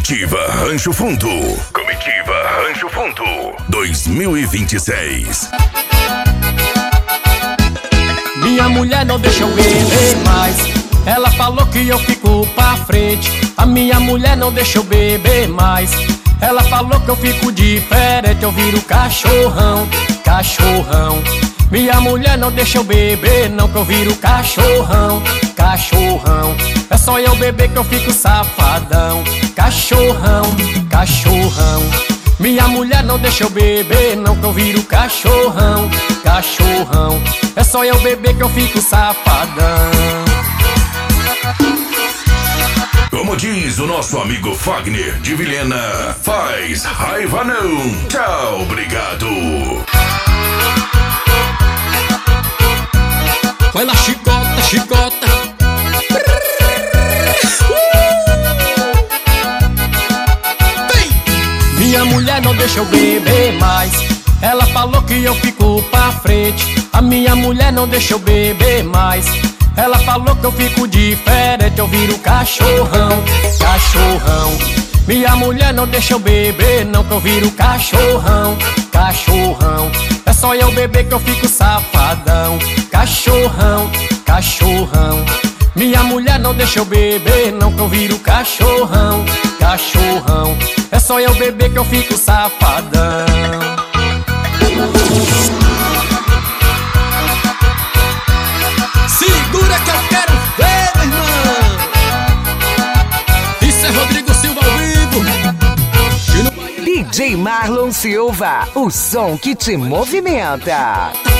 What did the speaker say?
Comitiva Rancho Fundo. Comitiva Rancho Fundo 2026. Minha mulher não deixa eu beber mais. Ela falou que eu fico pra frente. A minha mulher não deixa eu beber mais. Ela falou que eu fico diferente. Eu viro cachorrão, cachorrão. Minha mulher não deixa eu beber não, que eu viro cachorrão, cachorrão. É só eu beber que eu fico safadão. Cachorrão, cachorrão. Minha mulher não deixa eu beber não, que eu viro cachorrão, cachorrão. É só eu beber que eu fico safadão. Como diz o nosso amigo Fagner de Vilhena, faz raiva não. Tchau, obrigado. Vai lá, chicota, chicota. Minha mulher não deixa eu beber mais. Ela falou que eu fico pra frente. A minha mulher não deixa eu beber mais. Ela falou que eu fico diferente. Eu viro cachorrão, cachorrão. Minha mulher não deixa eu beber não, que eu viro cachorrão, cachorrão. É só eu beber que eu fico safadão. Cachorrão, cachorrão. Minha mulher não deixa eu beber não, que eu viro cachorrão, cachorrão. É só eu beber que eu fico safadão. Segura que eu quero ver, meu irmão. Isso é Rodrigo Silva ao vivo. DJ Marlon Silva, o som que te movimenta.